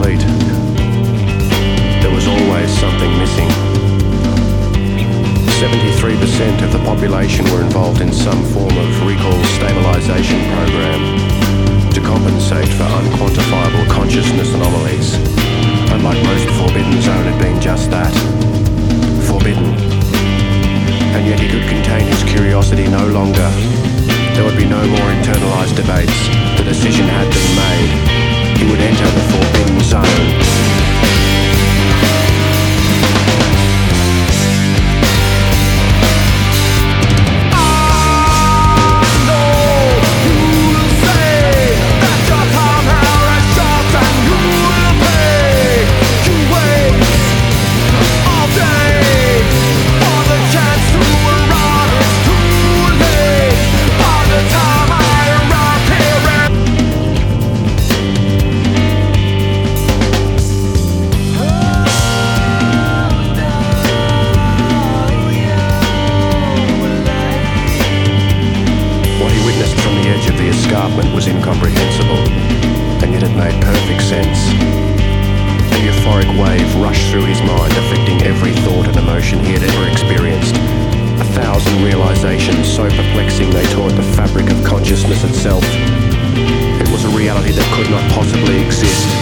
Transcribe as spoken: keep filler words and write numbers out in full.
complete. There was always something missing. seventy-three percent of the population were involved in some form of recall stabilization program to compensate for unquantifiable consciousness anomalies. Unlike most Forbidden Zone had been just that, forbidden. And yet he could contain his curiosity no longer. There would be no more internalized debates. The decision had been made. He would enter the Forbidden Zone. Was incomprehensible, and yet it made perfect sense. A euphoric wave rushed through his mind, affecting every thought and emotion he had ever experienced. A thousand realizations so perplexing they tore at the fabric of consciousness itself. It was a reality that could not possibly exist.